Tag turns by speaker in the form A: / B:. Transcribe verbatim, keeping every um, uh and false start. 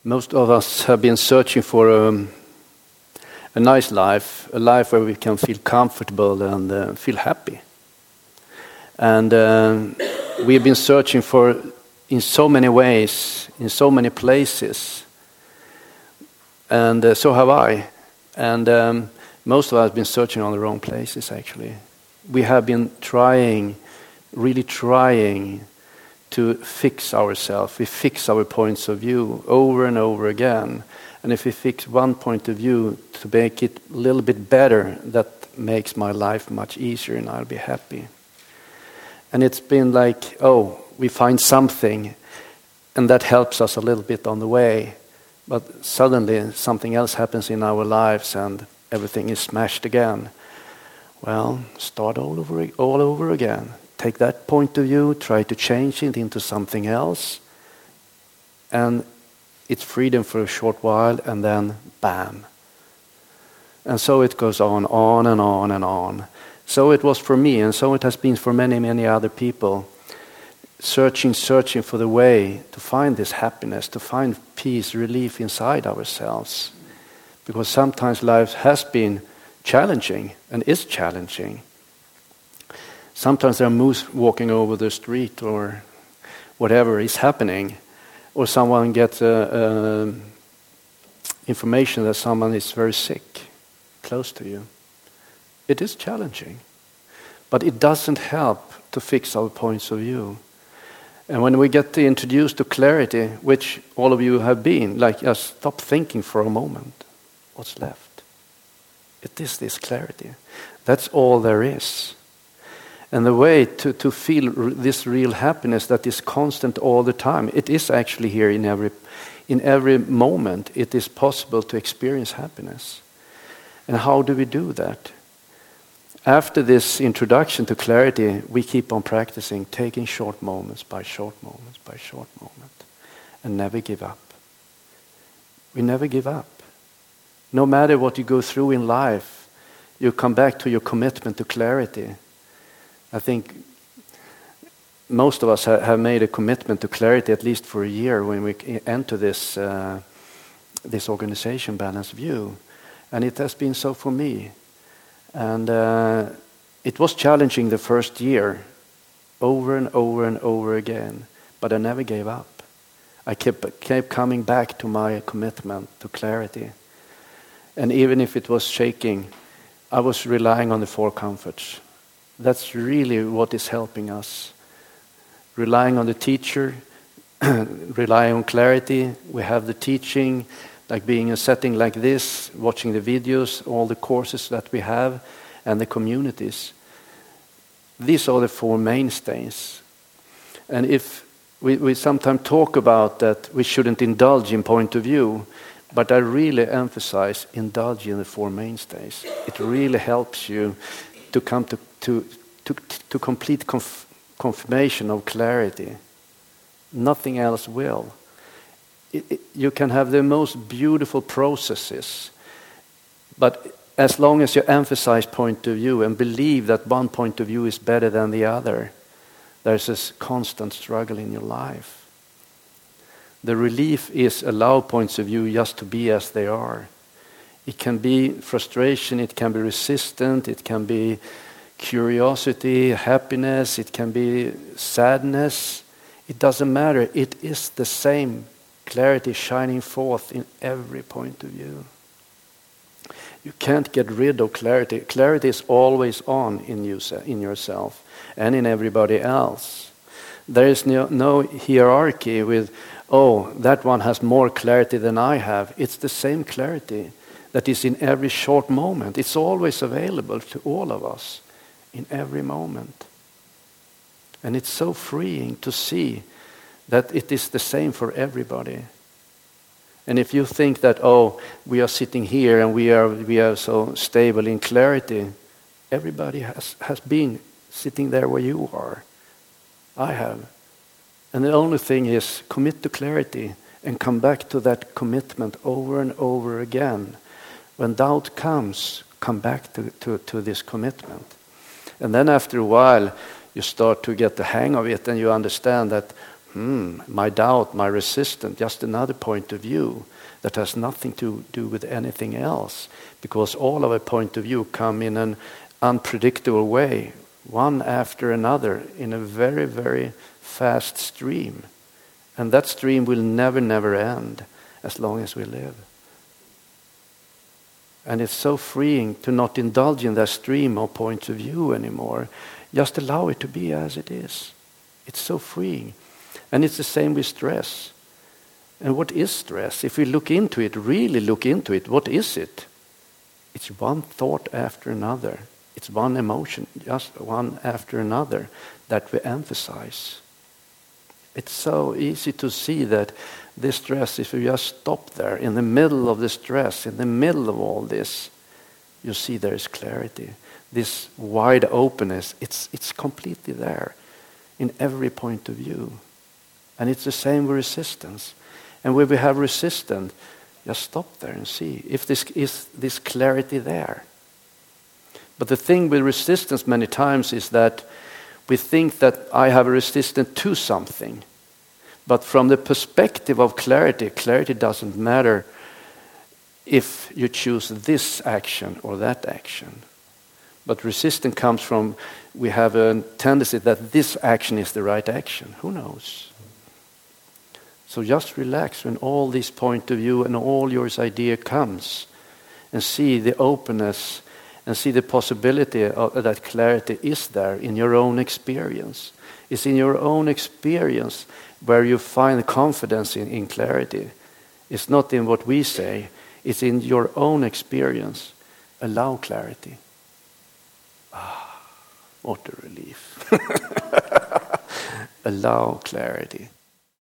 A: Most of us have been searching for um, a nice life, a life where we can feel comfortable and uh, feel happy. And uh, we've been searching for in so many ways, in so many places. And uh, so have I. And um, most of us have been searching on the wrong places, actually. We have been trying, really trying to fix ourselves. We fix our points of view over and over again. And if we fix one point of view to make it a little bit better, that makes my life much easier and I'll be happy. And it's been like, oh, we find something and that helps us a little bit on the way. But suddenly something else happens in our lives and everything is smashed again. Well, start all over, all over again. Take that point of view, try to change it into something else. And it's freedom for a short while and then bam. And so it goes on, on and on and on. So it was for me and so it has been for many, many other people. Searching, searching for the way to find this happiness, to find peace, relief inside ourselves. Because sometimes life has been challenging and is challenging. Sometimes there are moose walking over the street or whatever is happening. Or someone gets uh, uh, information that someone is very sick, close to you. It is challenging. But it doesn't help to fix our points of view. And when we get introduced to clarity, which all of you have been, like just stop thinking for a moment. What's left? It is this clarity. That's all there is. And the way to, to feel r- this real happiness that is constant all the time, it is actually here in every, in every moment. It is possible to experience happiness. And how do we do that? After this introduction to clarity, we keep on practicing, taking short moments by short moments by short moment, and never give up. We never give up. No matter what you go through in life, you come back to your commitment to clarity. I think most of us ha- have made a commitment to clarity at least for a year when we enter this uh, this organization, Balanced View. And it has been so for me. And uh, it was challenging the first year, over and over and over again. But I never gave up. I kept, kept coming back to my commitment to clarity. And even if it was shaking, I was relying on the four comforts. That's really what is helping us. Relying on the teacher, relying on clarity. We have the teaching, like being in a setting like this, watching the videos, all the courses that we have, and the communities. These are the four mainstays. And if we, we sometimes talk about that we shouldn't indulge in point of view, but I really emphasize indulge in the four mainstays. It really helps you to come to to to, to complete conf- confirmation of clarity. Nothing else will. It, it, you can have the most beautiful processes, but as long as you emphasize point of view and believe that one point of view is better than the other, there's this constant struggle in your life. The relief is allow points of view just to be as they are. It can be frustration, it can be resistance, it can be curiosity, happiness, it can be sadness. It doesn't matter. It is the same clarity shining forth in every point of view. You can't get rid of clarity. Clarity is always on in you, in yourself and in everybody else. There is no, no hierarchy with, oh, that one has more clarity than I have. It's the same clarity that is in every short moment. It's always available to all of us in every moment. And it's so freeing to see that it is the same for everybody. And if you think that, oh, we are sitting here and we are we are so stable in clarity, everybody has, has been sitting there where you are. I have. And the only thing is commit to clarity and come back to that commitment over and over again. When doubt comes, come back to, to, to this commitment. And then after a while, you start to get the hang of it and you understand that, Hmm, my doubt, my resistance, just another point of view that has nothing to do with anything else, because all of our point of view come in an unpredictable way, one after another, in a very, very fast stream. And that stream will never, never end as long as we live. And it's so freeing to not indulge in that stream of points of view anymore. Just allow it to be as it is. It's so freeing. And it's the same with stress. And what is stress? If we look into it, really look into it, what is it? It's one thought after another. It's one emotion, just one after another, that we emphasize. It's so easy to see that this stress, if you just stop there, in the middle of the stress, in the middle of all this, you see there is clarity. This wide openness, it's, it's completely there in every point of view. And it's the same with resistance. And when we have resistance, just stop there and see if this is this clarity there. But the thing with resistance many times is that we think that I have a resistance to something. But from the perspective of clarity, clarity doesn't matter if you choose this action or that action. But resistance comes from, we have a tendency that this action is the right action. Who knows? So just relax when all this point of view and all your idea comes, and see the openness and see the possibility of that clarity is there in your own experience. It's in your own experience where you find confidence in, in clarity. It's not in what we say. It's in your own experience. Allow clarity. Ah, what a relief. Allow clarity.